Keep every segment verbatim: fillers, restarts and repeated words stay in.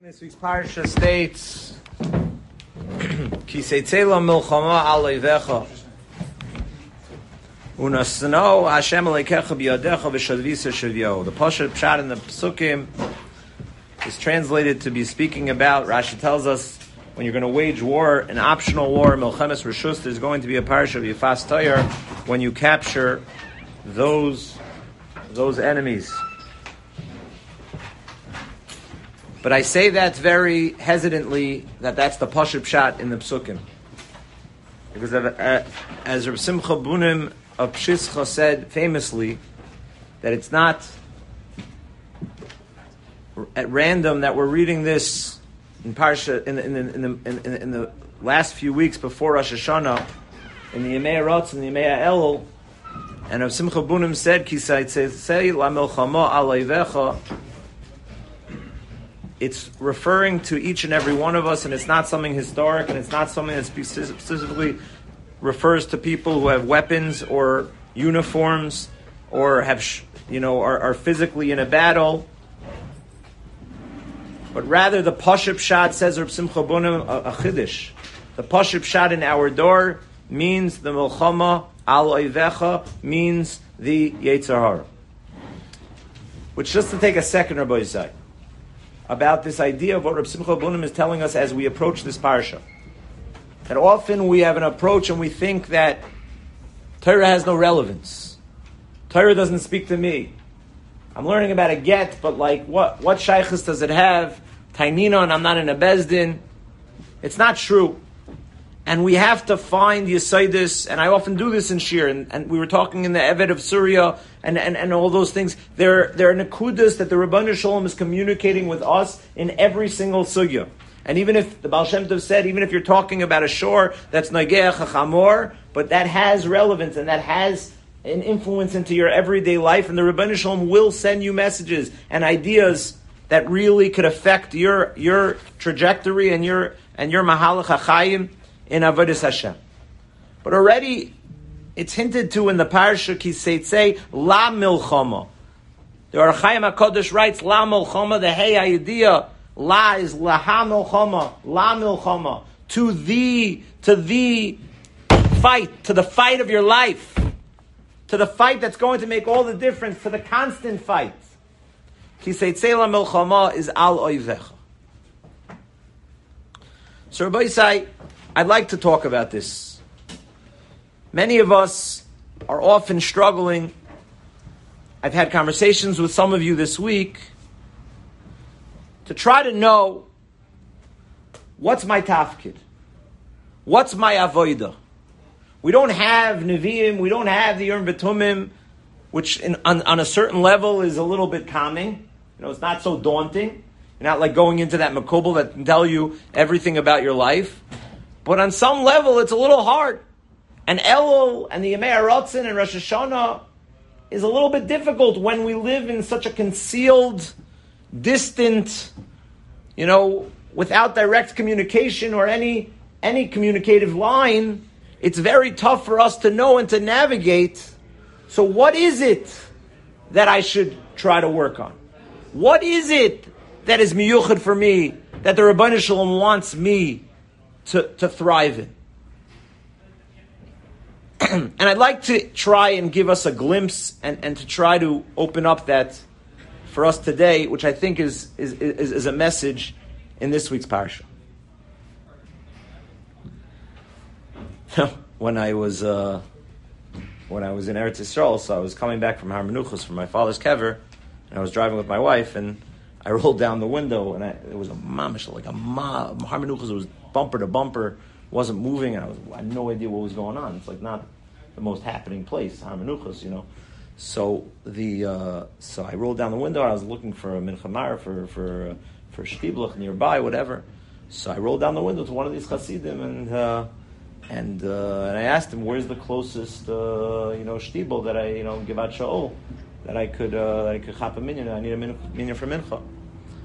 This week's parsha states, "Ki seitzela milchama aleivecha, unasno Hashem aleikecha biyadecha v'shadvisa shavyo." The pasuk pshat in the psukim is translated to be speaking about. Rashi tells us when you're going to wage war, an optional war, milchemes reshus, there's going to be a parsha of Yifas Toyer when you capture those those enemies. But I say that very hesitantly, that that's the Pashup Pshat in the Psukim. Because uh, as Reb Simcha Bunim of Pshischa said famously, that it's not at random that we're reading this in Parsha, in the, in the, in the, in the, in the last few weeks before Rosh Hashanah, in the Yemei Rotz and the Yemei Elul, and Reb Simcha Bunim said, Ki seitzei la milchama aleivecha. It's referring to each and every one of us, and it's not something historic, and it's not something that specifically refers to people who have weapons or uniforms or have, you know, are, are physically in a battle. But rather, the Pashup Pshat, says Reb Simcha Bunim, a, a chiddush. The Pashup Pshat in our door means the Milchama al Oivecha, means the Yetzer Hara. Which, just to take a second, Rabbi Yisai, about this idea of what Reb Simcha Bunim is telling us as we approach this parsha. That often we have an approach and we think that Torah has no relevance. Torah doesn't speak to me. I'm learning about a get, but like, what what shaykhus does it have? Tainina, and I'm not in a bezdin. It's not true. And we have to find Yesaidis, and I often do this in Shir, and, and we were talking in the Evet of Surya, and, and, and all those things. There, there are nekudas that the Rebbeinu Shalom is communicating with us in every single sugya. And even if, the Baal Shem Tov said, even if you're talking about a shore that's Nageach HaChamor, but that has relevance, and that has an influence into your everyday life, and the Rebbeinu Shalom will send you messages and ideas that really could affect your, your trajectory and your, and your Mahalach HaChayim in Avodas Hashem. But already, it's hinted to in the Parsha, Ki seitzei la milchama. The Ohr HaChaim HaKadosh writes, la milchama, the hey idea, la is laha milchama, la milchama, to the, to the fight, to the fight of your life, to the fight that's going to make all the difference, to the constant fight. Ki seitzei la milchama is al oivecha. So Rabbi Yisai, I'd like to talk about this. Many of us are often struggling. I've had conversations with some of you this week to try to know what's my tafkid, what's my avoida. We don't have Nevi'im, we don't have the Urim V'Tumim, which in, on, on a certain level is a little bit calming. You know, it's not so daunting. You're not like going into that makubal that can tell you everything about your life. But on some level, it's a little hard. And Elul and the Yemei Haratzin and Rosh Hashanah is a little bit difficult when we live in such a concealed, distant, you know, without direct communication or any any communicative line. It's very tough for us to know and to navigate. So what is it that I should try to work on? What is it that is miyuchad for me, that the Rebbeinu Shalom wants me To, to thrive in? And I'd like to try and give us a glimpse and, and to try to open up that for us today, which I think is is, is, is a message in this week's parsha. When I was uh, when I was in Eretz Yisrael, so I was coming back from Har Menuchos from my father's kever, and I was driving with my wife, and I rolled down the window, and I, it was a mamish, like a ma, Har Menuchos, it was bumper to bumper, wasn't moving, and I was I had no idea what was going on. It's like not the most happening place, Har Menuchos, you know. So the uh, so I rolled down the window, and I was looking for a mincha mar, for for uh, for shtiblach nearby, whatever. So I rolled down the window to one of these chassidim, and uh, and uh, and I asked him, where's the closest uh, you know shtibel that I you know Givat Shaol that I could uh, that I could chap a minyan. I need a minyan for mincha.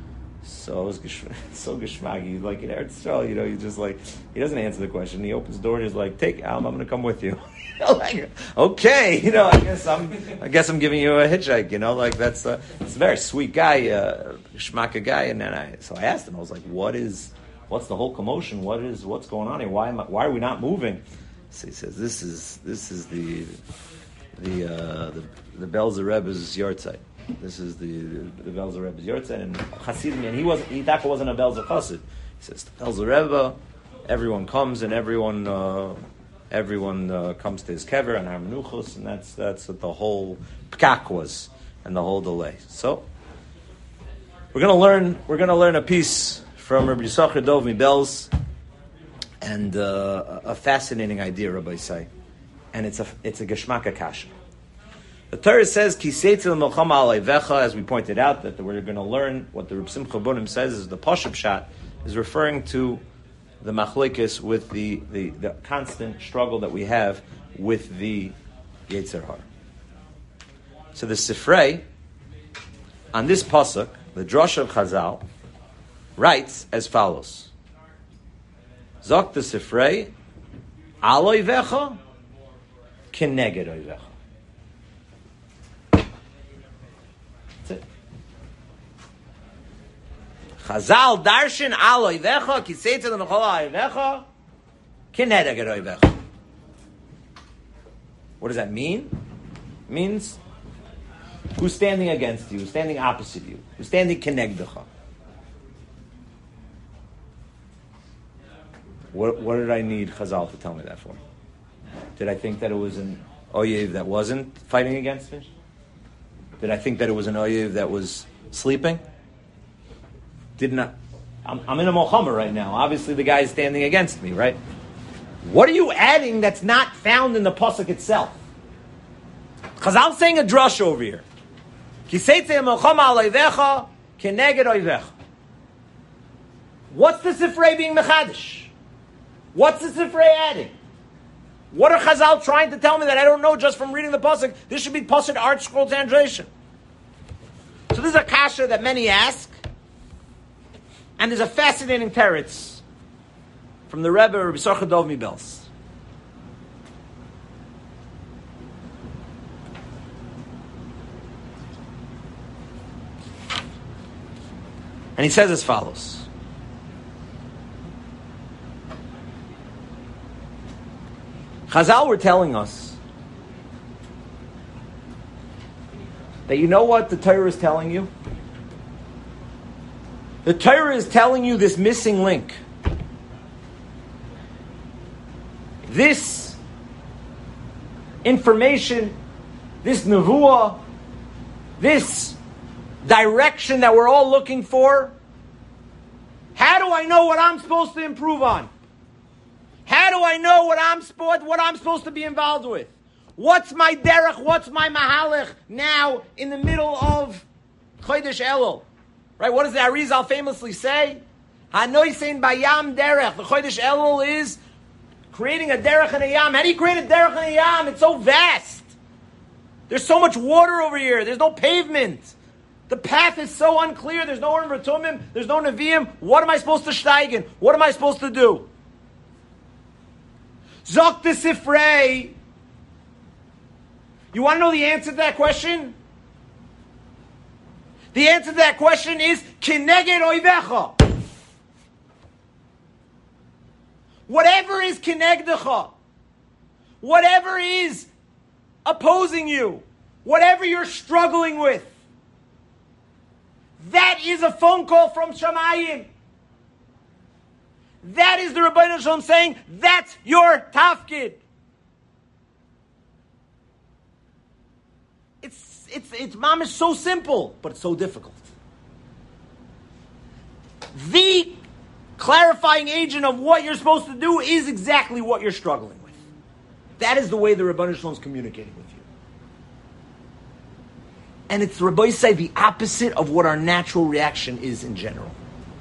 So so geschmaggy, like in Eretz Yisrael, you know, you just like he doesn't answer the question. He opens the door and he's like, "Take Al, I'm going to come with you." Like, okay, you know, I guess I'm, I guess I'm giving you a hitchhike. You know, like that's a, it's a very sweet guy, uh, geschmacka guy. And then I, so I asked him, I was like, "What is, what's the whole commotion? What is, what's going on here? Why am I, why are we not moving?" So he says, "This is, this is the, the, uh, the, the Belzer Rebbe's yahrzeit. This is the the Belzer Rebbe's yahrzeit, and Hasidim, and he wasn't, he Taka wasn't a Belzer Chassid. He says the Belzer Rebbe, everyone comes and everyone uh, everyone uh, comes to his kever and Har Menuchos, and that's that's what the whole pkak was and the whole delay. So we're gonna learn we're gonna learn a piece from Rabbi Yisachar Dov Mibelz, and uh, a fascinating idea, Rabbi Say, and it's a it's a Geshmaka Kasha. The Torah says, "Kiseitzel melchama alayvecha," as we pointed out, that we're going to learn what the Reb Simcha Bunim says is the Pashup Shat is referring to the machlekes with the, the, the constant struggle that we have with the Yetzer Hara. So the Sifrei, on this pasuk, the Drosh of Chazal, writes as follows: Zok the Sifrei, alayvecha, keneged oyvecha. Chazal darshan al oivecha kiseitzel l'mechol oivecha kinedeg oivecha. What does that mean? It means who's standing against you, who's standing opposite you, who's standing kinegdecha. What, what did I need Chazal to tell me that for? Did I think that it was an oyev that wasn't fighting against me? Did I think that it was an oyev that was sleeping? Did not. I'm, I'm in a Mohammed right now. Obviously, the guy is standing against me, right? What are you adding that's not found in the pasuk itself? Because I'm saying a drush over here. What's the Sifrei being mechadish? What's the Sifrei adding? What are Chazal trying to tell me that I don't know just from reading the pasuk? This should be pasuk art scroll translation. So this is a kasha that many ask. And there's a fascinating teretz from the Rebbe, Rabbi Yisachar Dov Mibelz. And he says as follows. Chazal were telling us that you know what the Torah is telling you? The Torah is telling you this missing link. This information, this nevuah, this direction that we're all looking for. How do I know what I'm supposed to improve on? How do I know what I'm supposed what I'm supposed to be involved with? What's my derech? What's my mahalech now in the middle of Chodesh Elul? Right? What does the Arizal famously say? Hanoisein bayam derech. The Chodesh Elul is creating a derech and a yam. How do you create a derech and a yam? It's so vast. There's so much water over here. There's no pavement. The path is so unclear. There's no Urim V'Tumim. There's no Nevi'im. What am I supposed to steigen? What am I supposed to do? Zok the Sifrei. You want to know the answer to that question? The answer to that question is Kineged Oivecha. Whatever is Kinegdecha, whatever is opposing you, whatever you're struggling with, that is a phone call from Shamayim. That is the Rebbeinu Shalom saying, that's your tafkid. It's it's it's mom is so simple, but it's so difficult. The clarifying agent of what you're supposed to do is exactly what you're struggling with. That is the way the Rebbeinu Shalom is communicating with you. And it's Rabbi say the opposite of what our natural reaction is in general.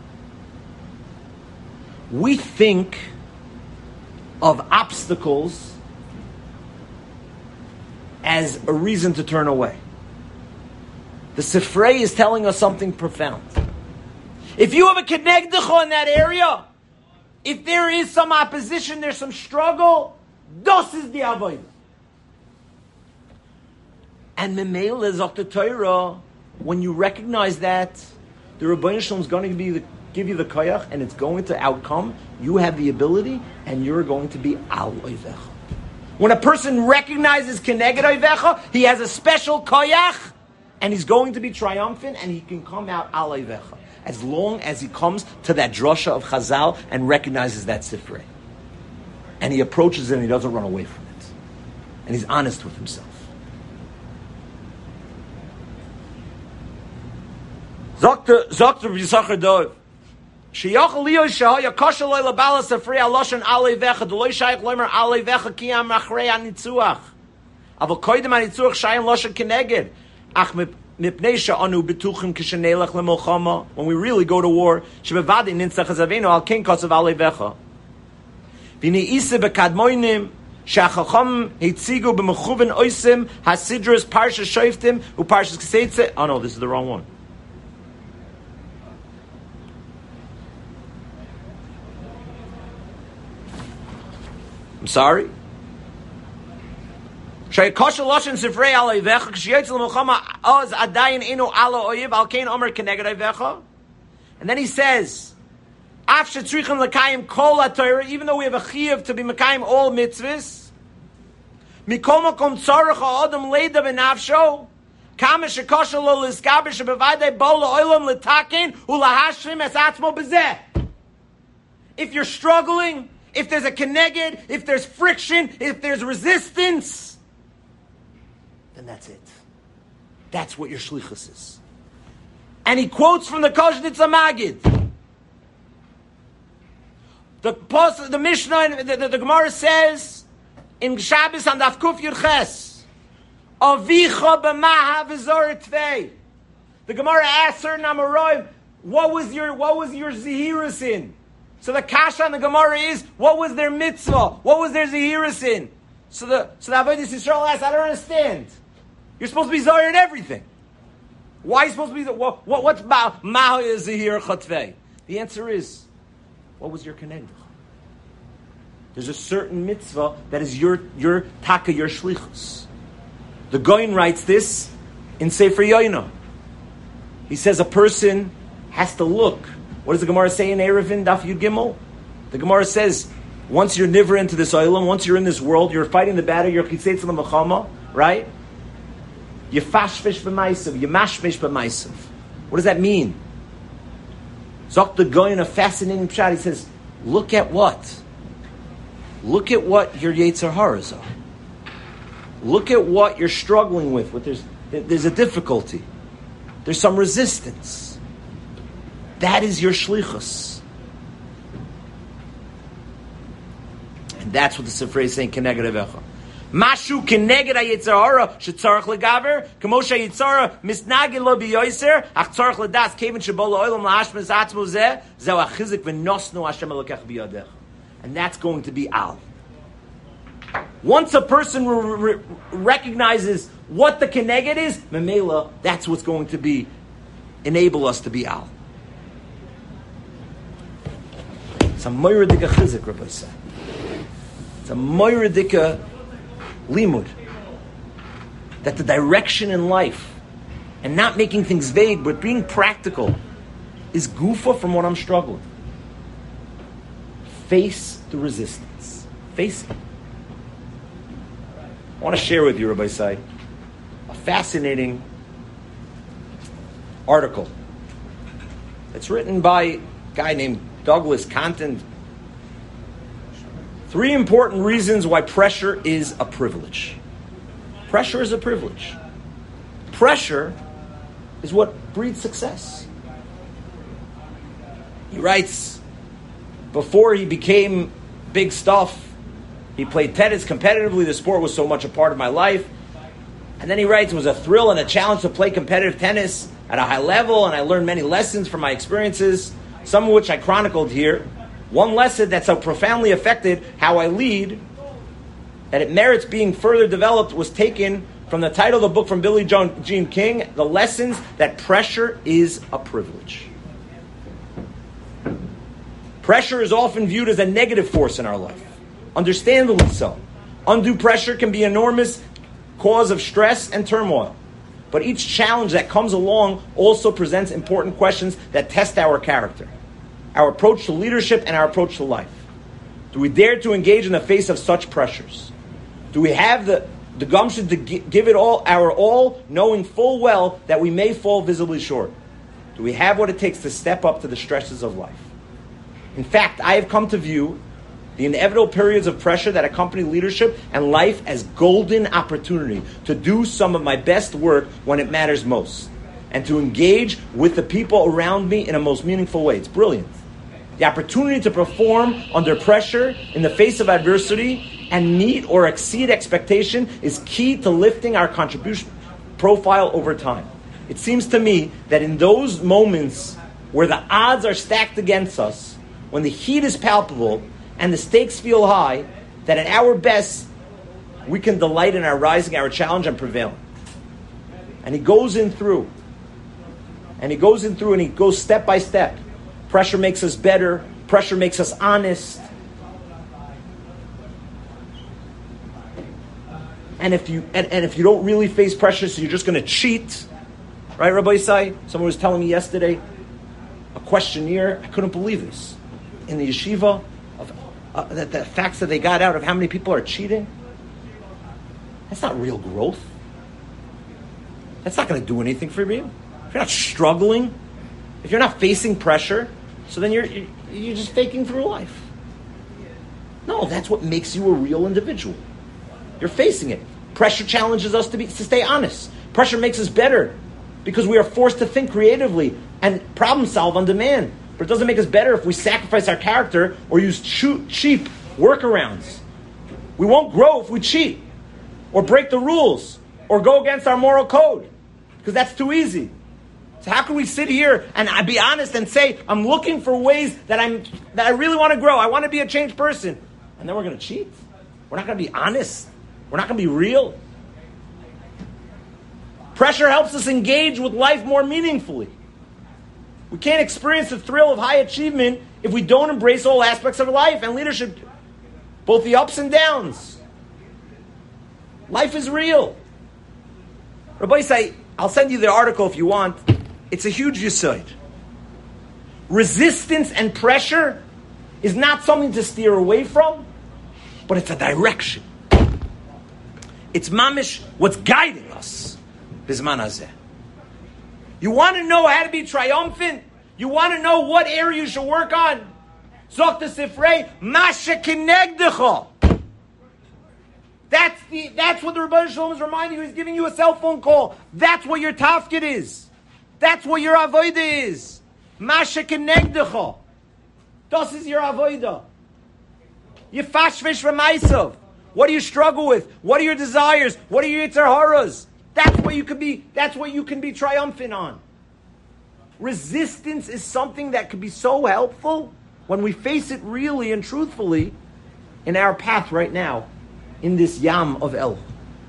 We think of obstacles as a reason to turn away. The Sifrei is telling us something profound. If you have a kenegdecha in that area, if there is some opposition, there's some struggle, das is the avodah. And memela zok the Torah, when you recognize that, the Rebbeinu Shalom is going to be the, give you the koyach, and it's going to outcome. You have the ability, and you're going to be al oivecha. When a person recognizes keneged oivecha, he has a special koyach, and he's going to be triumphant, and he can come out al oivecha. As long as he comes to that drasha of Chazal and recognizes that sifrei. And he approaches it and he doesn't run away from it. And he's honest with himself. Zokter Yisachar Dov. Sheyachal liyo shehaya kosher loy labala sifrei aloshan alei vecha deloy shayach loymer alei vecha kiyam machrei anitzuach. Aval koydem anitzuach shayin loshan keneged. Ach when we really go to war, oh no, this is the wrong one. I'm sorry. And then he says, even though we have a chiyuv to be mekayim all mitzvahs, if you're struggling, if there's a keneged, if there's friction, if there's resistance, then that's it. That's what your shlichus is. And he quotes from the Koshnitz Magid. The post, the Mishnah, the, the, the Gemara says in Shabbos and Afkuf Yurches, Avicha b'maha v'zor tvei. The Gemara asked certain Amoraim, what was your what was your zihirus in? So the kasha on the Gemara is, what was their mitzvah? What was their zihirus in? So the so the Avodas Yisrael asked, I don't understand. You're supposed to be Zohar in everything. Why are you supposed to be, what, what, what's Maha Zahir Chatvei? The answer is, what was your Kenegdach? There's a certain mitzvah that is your, your taka, your shlichus. The Goyin writes this in Sefer Yoina. He says a person has to look. What does the Gemara say in Erevin, Daf Yud Gimel? The Gemara says, once you're niver into this oilam, once you're in this world, you're fighting the battle, you're chitzetz l'machama, right? You fashfish b'maisav, you mashfish b'maisav. What does that mean? Zok the Goyin, a fascinating pshat. He says, look at what? Look at what your Yetzer Haras are. Look at what you're struggling with. What there's, there's a difficulty. There's some resistance. That is your shlichus. And that's what the Sifrei is saying, Keneged Avecha. Mashu keneged ha-Yetzer Hara shetzarach legaver, kamo she-Yetzer Hara misnagid lo b'yoyser, ach tzarach ledas kevin shebo lo-olam la-hashmez atzmo zeh, zeh ha-chizik v'nosnu Hashem elokech b'yadech. And that's going to be al. Once a person re- re- recognizes what the keneged is, memela, that's what's going to be, enable us to be al. It's a moiradika chizik, Rabbi said. It's a moiradika limud, that the direction in life and not making things vague but being practical is gufa from what I'm struggling. Face the resistance. Face it. I want to share with you, Rabbi Sai, a fascinating article. It's written by a guy named Douglas Contant. Three important reasons why pressure is a privilege. Pressure is a privilege. Pressure is what breeds success. He writes, before he became big stuff, he played tennis competitively. The sport was so much a part of my life. And then he writes, it was a thrill and a challenge to play competitive tennis at a high level, and I learned many lessons from my experiences, some of which I chronicled here. One lesson that so profoundly affected how I lead, that it merits being further developed, was taken from the title of the book from Billie Jean King, The Lessons That Pressure is a Privilege. Pressure is often viewed as a negative force in our life. Understandably so. Undue pressure can be an enormous cause of stress and turmoil. But each challenge that comes along also presents important questions that test our character, our approach to leadership, and our approach to life. Do we dare to engage in the face of such pressures? Do we have the, the gumption to gi- give it all, our all, knowing full well that we may fall visibly short? Do we have what it takes to step up to the stresses of life? In fact, I have come to view the inevitable periods of pressure that accompany leadership and life as golden opportunity to do some of my best work when it matters most, and to engage with the people around me in a most meaningful way. It's brilliant. The opportunity to perform under pressure in the face of adversity and meet or exceed expectation is key to lifting our contribution profile over time. It seems to me that in those moments where the odds are stacked against us, when the heat is palpable and the stakes feel high, that at our best, we can delight in our rising, our challenge, and prevailing. And he goes in through. And he goes in through and he goes step by step. Pressure makes us better. Pressure makes us honest. And if you and, and if you don't really face pressure, so you're just going to cheat, right, Rabbi Isai? Someone was telling me yesterday, a questionnaire. I couldn't believe this. In the yeshiva, of uh, that the facts that they got out of how many people are cheating. That's not real growth. That's not going to do anything for you. If you're not struggling, if you're not facing pressure, so then you're you're just faking through life. No, that's what makes you a real individual. You're facing it. Pressure challenges us to be to stay honest. Pressure makes us better because we are forced to think creatively and problem solve on demand. But it doesn't make us better if we sacrifice our character or use cheap workarounds. We won't grow if we cheat or break the rules or go against our moral code because that's too easy. So how can we sit here and be honest and say, I'm looking for ways that I'm that I really want to grow. I want to be a changed person. And then we're going to cheat? We're not going to be honest. We're not going to be real. Pressure helps us engage with life more meaningfully. We can't experience the thrill of high achievement if we don't embrace all aspects of life and leadership, both the ups and downs. Life is real. Rabbi say, I'll send you the article if you want. It's a huge yesod. Resistance and pressure is not something to steer away from, but it's a direction. It's mamish, what's guiding us. Bizman hazeh. You want to know how to be triumphant? You want to know what area you should work on? Zok the Sifrei, Masha Kinegdecha. That's the that's what the Rebbeinu Shalom is reminding you. He's giving you a cell phone call. That's what your tafkid is. That's what your avodah is. Masha Kinegdecha. Das is your avodah. You fashvish v'maisav. What do you struggle with? What are your desires? What are your yetzer haras? That's what you can be. That's what you can be triumphant on. Resistance is something that could be so helpful when we face it really and truthfully in our path right now, in this yam of El.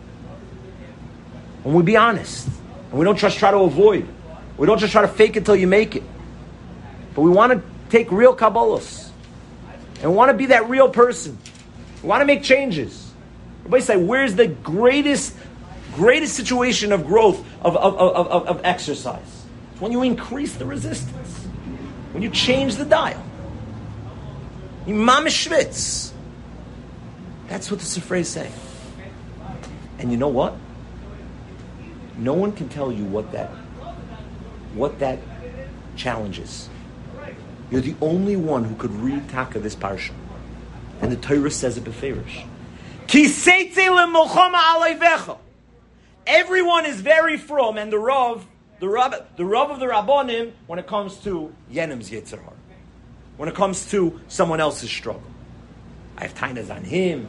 When we be honest, and we don't just try to avoid, we don't just try to fake it till you make it, but we want to take real kabbalos, and we want to be that real person. We want to make changes. Everybody say, where's the greatest Greatest situation of growth, of, of, of, of, of exercise? It's when you increase the resistance. When you change the dial. You mamish schwitz. That's what the Sifrei say. And you know what? No one can tell you what that what that challenge is. You're the only one who could read Taka this parsha. And the Torah says it beferish. Ki seitze le'molchama alayvecha. Everyone is very from, and the Rav, the Rav, the Rav of the Rabbonim, when it comes to Yenim's Yetzer Hara, when it comes to someone else's struggle. I have tainas on him.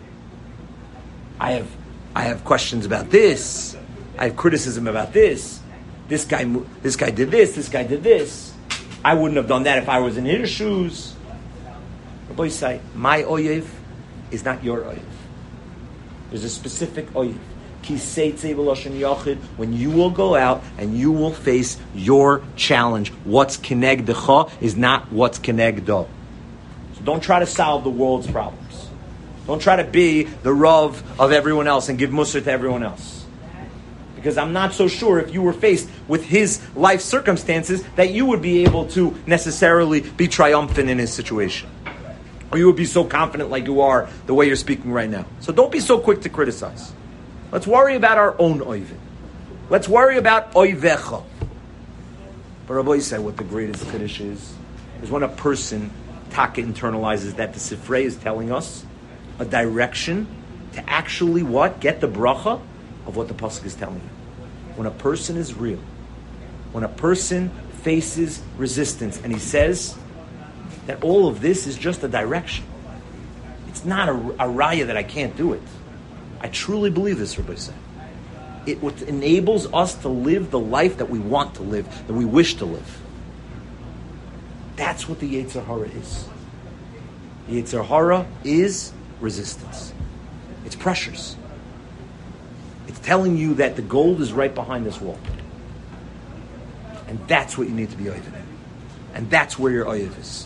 I have, I have questions about this. I have criticism about this. This guy, this guy did this. This guy did this. I wouldn't have done that if I was in his shoes. Rabbi say, my oyev is not your oyev. There's a specific oyev. When you will go out and you will face your challenge. What's kenegdecha is not what's kenegdo. So don't try to solve the world's problems. Don't try to be the Rav of everyone else and give Musar to everyone else. Because I'm not so sure if you were faced with his life circumstances that you would be able to necessarily be triumphant in his situation. Or you would be so confident like you are the way you're speaking right now. So don't be so quick to criticize. Let's worry about our own oivin. Let's worry about oivecha. But Rabbi said what the greatest Kiddush is, is when a person, taka, internalizes that the Sifrei is telling us a direction to actually what? Get the bracha of what the Pasuk is telling you. When a person is real, when a person faces resistance and he says that all of this is just a direction. It's not a, a raya that I can't do it. I truly believe this, Rabbi said. It what enables us to live the life that we want to live, that we wish to live. That's what the Yetzer Hara is. The Yetzer Hara is resistance. It's pressures. It's telling you that the gold is right behind this wall. And that's what you need to be oiv in. And that's where your oiv is.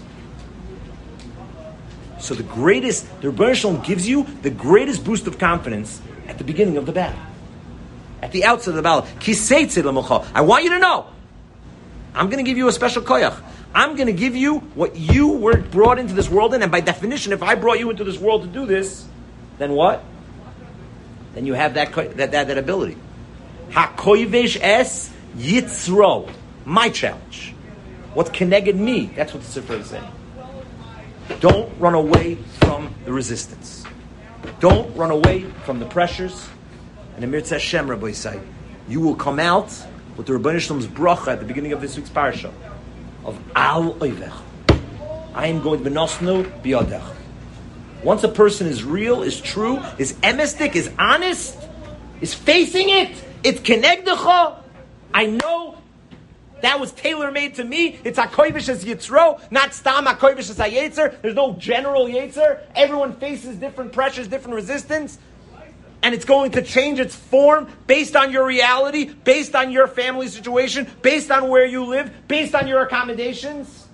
So the greatest, the Rebbeinu Shalom gives you the greatest boost of confidence at the beginning of the battle. At the outset of the battle. I want you to know, I'm going to give you a special koyach. I'm going to give you what you were brought into this world in, and by definition, if I brought you into this world to do this, then what? Then you have that that that, that ability. HaKoyvesh es yitzro. My challenge. What's connected me? That's what the Sefer is saying. Don't run away from the resistance. Don't run away from the pressures. And Amir Tzashem, Rabbi Yisai, you will come out with the Rebbeinu Shalom's bracha at the beginning of this week's parasha of Al Oivech. I am going to Benosnu Biyadech. Once a person is real, is true, is emistic, is honest, is facing it, it's kenegdecha. I know that was tailor-made to me. It's HaKoyvish as Yitzro, not Stam HaKoyvish as HaYetzer. There's no general Yetzer. Everyone faces different pressures, different resistance. And it's going to change its form based on your reality, based on your family situation, based on where you live, based on your accommodations.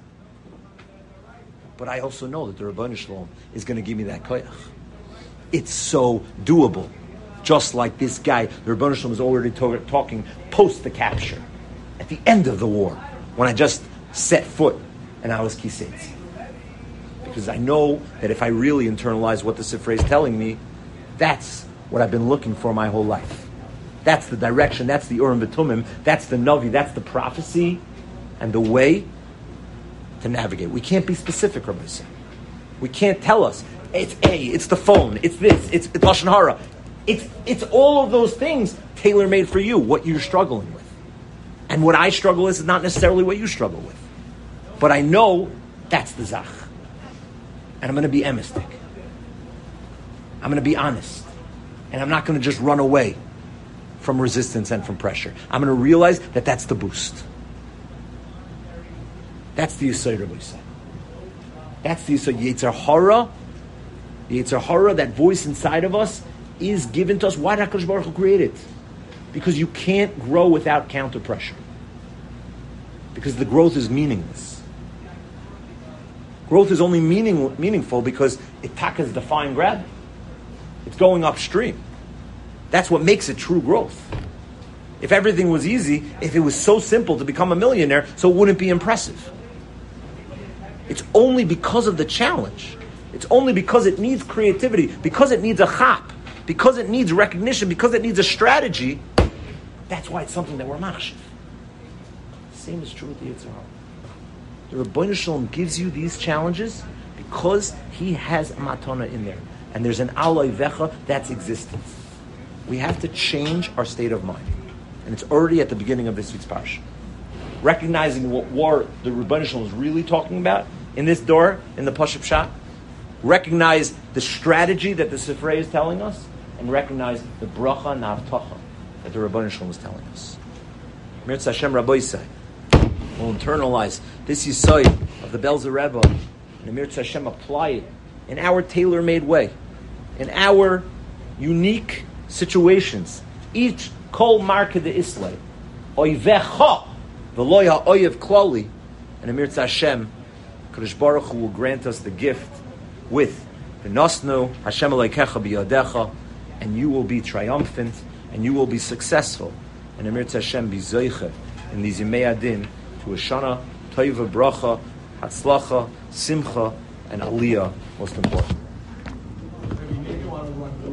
But I also know that the Rebbeinu Shalom is going to give me that koyach. It's so doable. Just like this guy, the Rebbeinu Shalom is already to- talking post the capture. At the end of the war, when I just set foot and I was kisetz. Because I know that if I really internalize what the Sifrei is telling me, that's what I've been looking for my whole life. That's the direction, that's the Urim V'Tumim, that's the Navi, that's the prophecy, and the way to navigate. We can't be specific, Rabbi said. We can't tell us, it's A, it's the phone, it's this, it's, it's Lashon Hara. It's, it's all of those things tailor-made for you, what you're struggling with. And what I struggle with is not necessarily what you struggle with. But I know that's the Zach. And I'm going to be emistic. I'm going to be honest. And I'm not going to just run away from resistance and from pressure. I'm going to realize that that's the boost. That's the Yisod, Rabbi said. That's the Yisod. Yetzer Hara, the Yetzer Hara, that voice inside of us, is given to us. Why did HaKadosh Baruch Hu create it? Because you can't grow without counter pressure. Because the growth is meaningless. Growth is only meaning, meaningful because it takas defying gravity. It's going upstream. That's what makes it true growth. If everything was easy, if it was so simple to become a millionaire, so it wouldn't be impressive. It's only because of the challenge. It's only because it needs creativity, because it needs a chap, because it needs recognition, because it needs a strategy. That's why it's something that we're machshiv. Same is true with the Yetzer Hara. The Rebbeinu Shalom gives you these challenges because he has a matana in there. And there's an Al Oivecha, that's existence. We have to change our state of mind. And it's already at the beginning of this week's parsha. Recognizing what war the Rebbeinu Shalom is really talking about in this door, in the Pashup Shah. Recognize the strategy that the Sifrei is telling us. And recognize the bracha na'avtacha that the Rebbeinu Shalom is telling us. Mirtz Hashem Rabbi Yisai will internalize this Yisai of the Belzer Rebbe. And Mirtz Hashem apply it in our tailor-made way. In our unique situations. Each kol marka de islay. Oivecha v'lo ha'oyev klali. And Amir Tzashem, Kadosh Baruch Hu will grant us the gift with V'nosnu Hashem Elokecha b'yadecha, and you will be triumphant and you will be successful. And Emir Hashem be zoiche in these Yemei Adin to Hoshana, Toiva, Bracha, Hatzlacha, Simcha, and Aliyah, most important.